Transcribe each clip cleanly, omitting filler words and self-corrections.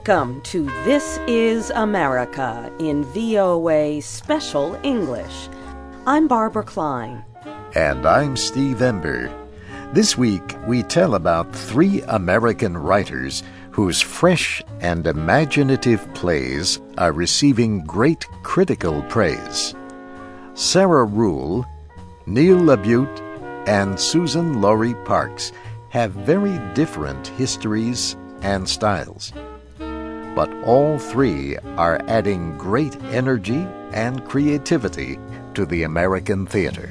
Welcome to This Is America in VOA Special English. I'm Barbara Klein. And I'm Steve Ember. This week, we tell about 3 American writers whose fresh and imaginative plays are receiving great critical praise. Sarah Ruhl, Neil LaBute, and Susan Laurie Parks have very different histories and styles. But all 3 are adding great energy and creativity to the American theater.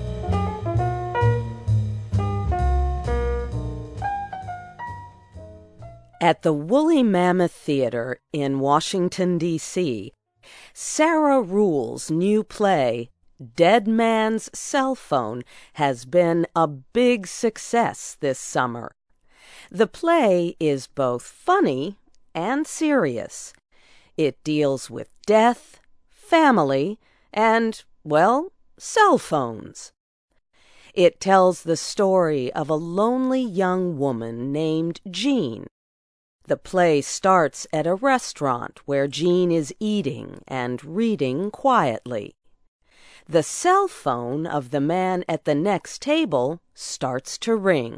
At the Woolly Mammoth Theater in Washington, D.C., Sarah Ruhl's new play, Dead Man's Cell Phone, has been a big success this summer. The play is both funny and serious. It deals with death, family, and, well, cell phones. It tells the story of a lonely young woman named Jean. The play starts at a restaurant where Jean is eating and reading quietly. The cell phone of the man at the next table starts to ring.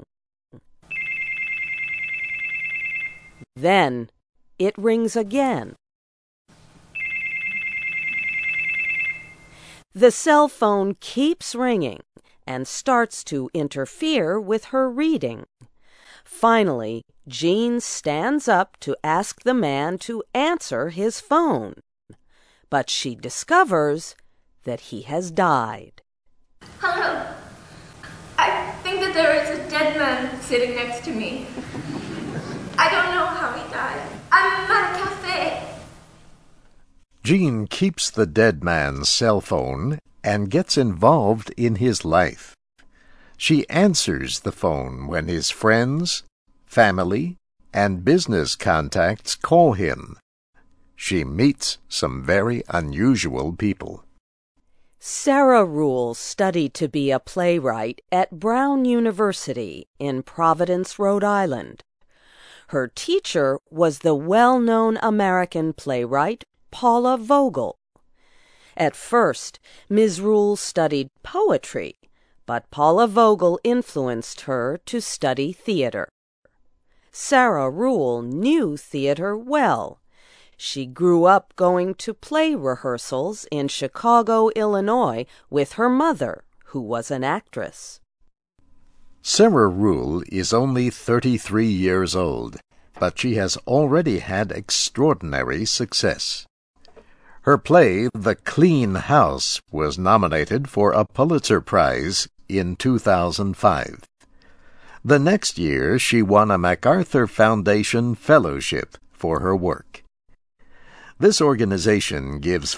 Then it rings again. The cell phone keeps ringing and starts to interfere with her reading. Finally, Jean stands up to ask the man to answer his phone. But she discovers that he has died. Hello. I think that there is a dead man sitting next to me. I don't know how he died. I'm at a cafe. Jean keeps the dead man's cell phone and gets involved in his life. She answers the phone when his friends, family, and business contacts call him. She meets some very unusual people. Sarah Ruhl studied to be a playwright at Brown University in Providence, Rhode Island. Her teacher was the well-known American playwright Paula Vogel. At first, Ms. Ruhl studied poetry, but Paula Vogel influenced her to study theater. Sarah Ruhl knew theater well. She grew up going to play rehearsals in Chicago, Illinois, with her mother, who was an actress. Sarah Ruhl is only 33 years old, but she has already had extraordinary success. Her play, The Clean House, was nominated for a Pulitzer Prize in 2005. The next year, she won a MacArthur Foundation Fellowship for her work. This organization gives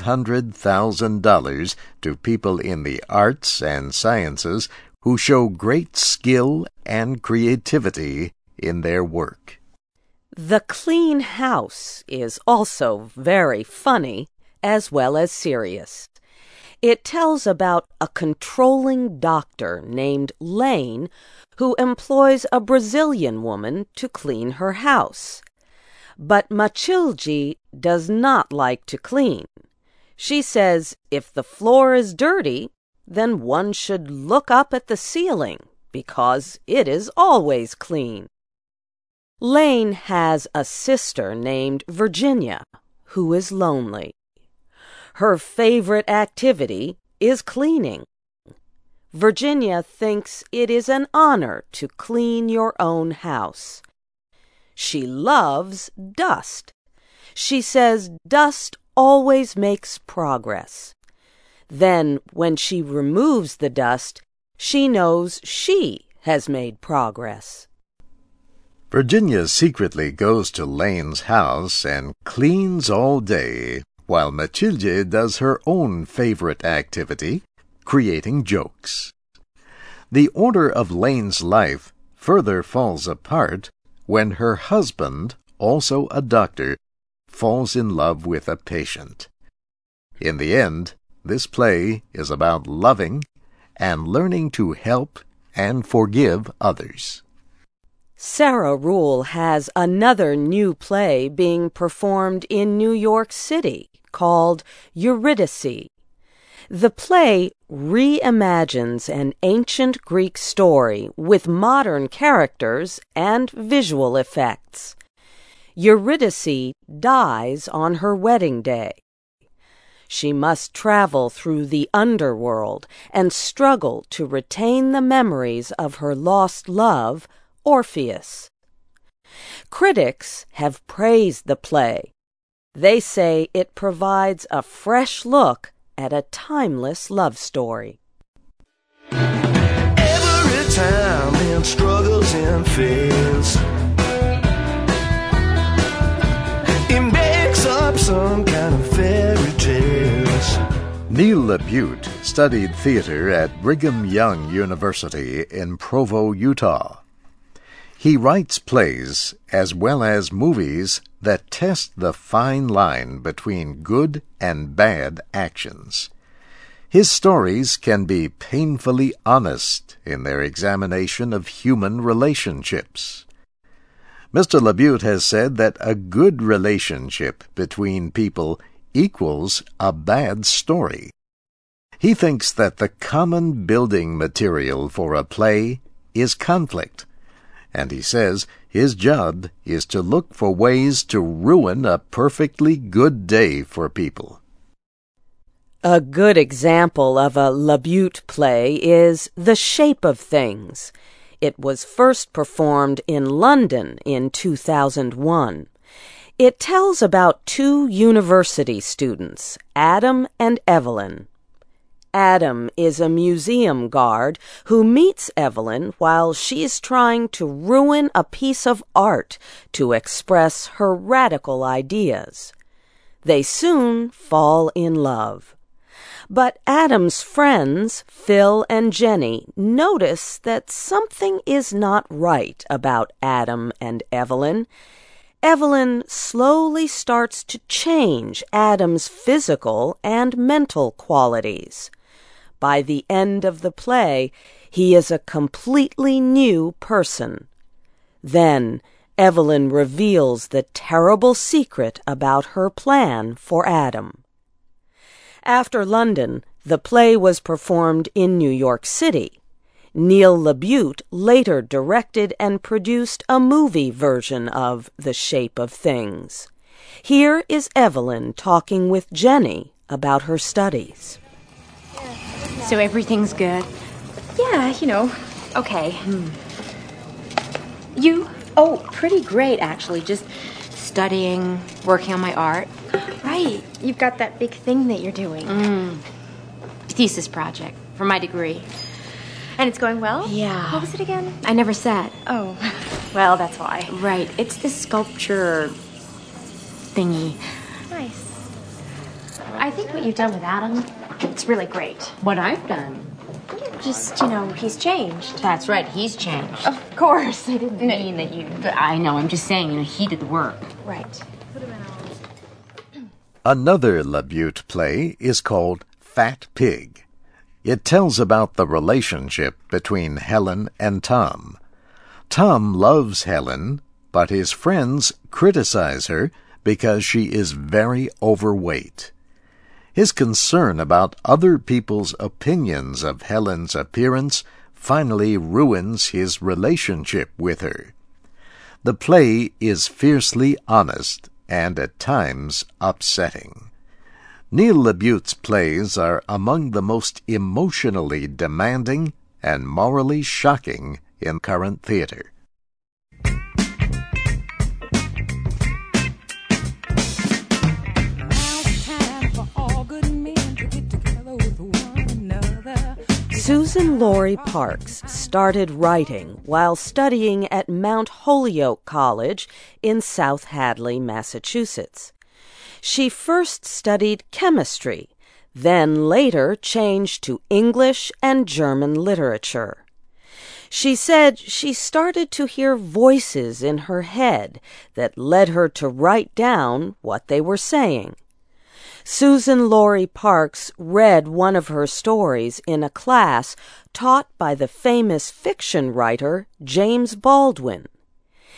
$500,000 to people in the arts and sciences who show great skill and creativity in their work. The Clean House is also very funny as well as serious. It tells about a controlling doctor named Lane who employs a Brazilian woman to clean her house. But Matilde does not like to clean. She says if the floor is dirty, then one should look up at the ceiling because it is always clean. Lane has a sister named Virginia who is lonely. Her favorite activity is cleaning. Virginia thinks it is an honor to clean your own house. She loves dust. She says dust always makes progress. Then, when she removes the dust, she knows she has made progress. Virginia secretly goes to Lane's house and cleans all day, while Matilde does her own favorite activity, creating jokes. The order of Lane's life further falls apart when her husband, also a doctor, falls in love with a patient. In the end, this play is about loving and learning to help and forgive others. Sarah Rule has another new play being performed in New York City called Eurydice. The play reimagines an ancient Greek story with modern characters and visual effects. Eurydice dies on her wedding day. She must travel through the underworld and struggle to retain the memories of her lost love, Orpheus. Critics have praised the play. They say it provides a fresh look at a timeless love story. Every time in struggles and fears, it makes up some kind of fairy tales. Neil LaBute studied theater at Brigham Young University in Provo, Utah. He writes plays as well as movies that test the fine line between good and bad actions. His stories can be painfully honest in their examination of human relationships. Mr. LaBute has said that a good relationship between people equals a bad story. He thinks that the common building material for a play is conflict, and he says his job is to look for ways to ruin a perfectly good day for people. A good example of a LaBute play is The Shape of Things. It was first performed in London in 2001. It tells about two university students, Adam and Evelyn. Adam is a museum guard who meets Evelyn while she is trying to ruin a piece of art to express her radical ideas. They soon fall in love. But Adam's friends, Phil and Jenny, notice that something is not right about Adam and Evelyn. Evelyn slowly starts to change Adam's physical and mental qualities. By the end of the play, he is a completely new person. Then Evelyn reveals the terrible secret about her plan for Adam. After London, the play was performed in New York City. Neil LaBute later directed and produced a movie version of The Shape of Things. Here is Evelyn talking with Jenny about her studies. So everything's good? Yeah, okay. You? Oh, pretty great, actually. Just studying, working on my art. Right. You've got that big thing that you're doing. Thesis project for my degree. And it's going well? Yeah. What was it again? I never said. Oh, well, that's why. Right. It's this sculpture thingy. Nice. I think what you've done with Adam, it's really great. What I've done? Just, he's changed. That's right. He's changed. Of course. I didn't mean that you... I know. I'm just saying, he did the work. Right. Another LaBute play is called Fat Pig. It tells about the relationship between Helen and Tom. Tom loves Helen, but his friends criticize her because she is very overweight. His concern about other people's opinions of Helen's appearance finally ruins his relationship with her. The play is fiercely honest and at times upsetting. Neil LaBute's plays are among the most emotionally demanding and morally shocking in current theater. Susan Laurie Parks started writing while studying at Mount Holyoke College in South Hadley, Massachusetts. She first studied chemistry, then later changed to English and German literature. She said she started to hear voices in her head that led her to write down what they were saying. Susan Laurie Parks read one of her stories in a class taught by the famous fiction writer James Baldwin.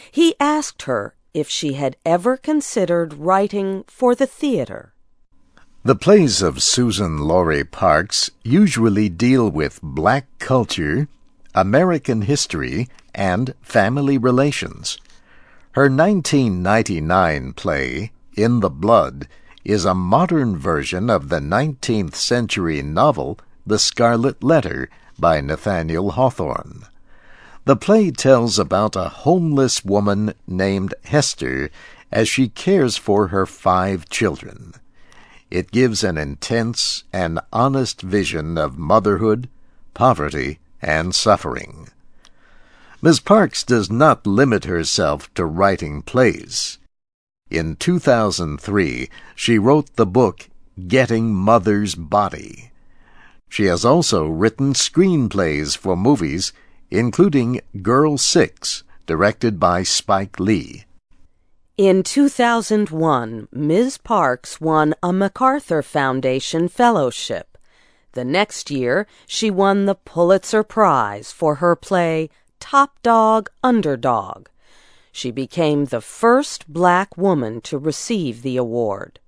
He asked her if she had ever considered writing for the theater. The plays of Susan Laurie Parks usually deal with black culture, American history, and family relations. Her 1999 play, In the Blood, is a modern version of the 19th century novel The Scarlet Letter by Nathaniel Hawthorne. The play tells about a homeless woman named Hester as she cares for her 5 children. It gives an intense and honest vision of motherhood, poverty, and suffering. Ms. Parks does not limit herself to writing plays. In 2003, she wrote the book Getting Mother's Body. She has also written screenplays for movies, including Girl 6, directed by Spike Lee. In 2001, Ms. Parks won a MacArthur Foundation Fellowship. The next year, she won the Pulitzer Prize for her play Top Dog, Underdog. She became the first black woman to receive the award.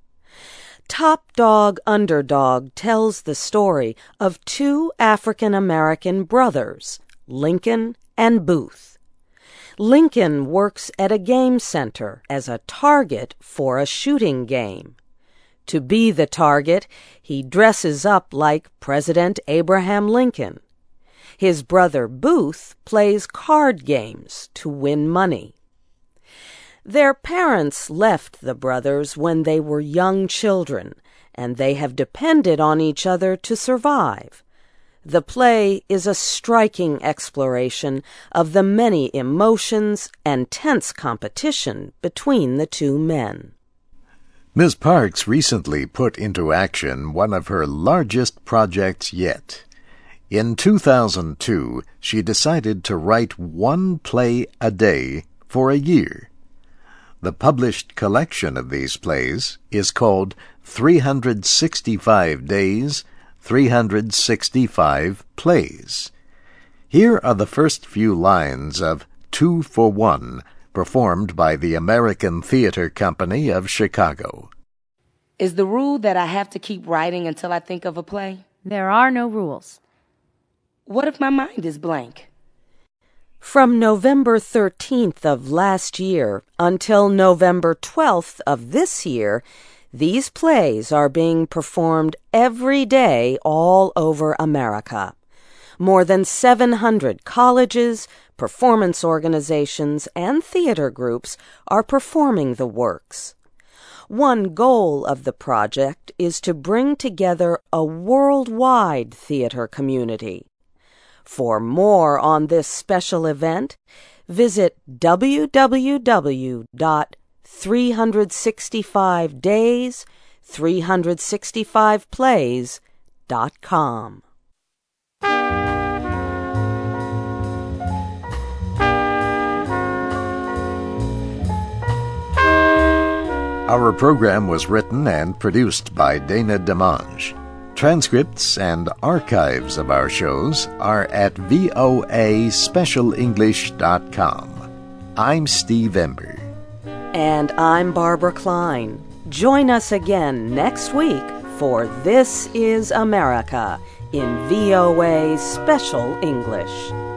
Top Dog, Underdog tells the story of 2 African-American brothers, Lincoln and Booth. Lincoln works at a game center as a target for a shooting game. To be the target, he dresses up like President Abraham Lincoln. His brother Booth plays card games to win money. Their parents left the brothers when they were young children, and they have depended on each other to survive. The play is a striking exploration of the many emotions and tense competition between the 2 men. Ms. Parks recently put into action one of her largest projects yet. In 2002, she decided to write 1 play a day for a year. The published collection of these plays is called 365 Days, 365 Plays. Here are the first few lines of 2 for 1, performed by the American Theater Company of Chicago. Is the rule that I have to keep writing until I think of a play? There are no rules. What if my mind is blank? From November 13th of last year until November 12th of this year, these plays are being performed every day all over America. More than 700 colleges, performance organizations, and theater groups are performing the works. One goal of the project is to bring together a worldwide theater community. For more on this special event, visit www.365days365plays.com. Our program was written and produced by Dana DeMange. Transcripts and archives of our shows are at voaspecialenglish.com. I'm Steve Ember. And I'm Barbara Klein. Join us again next week for This is America in VOA Special English.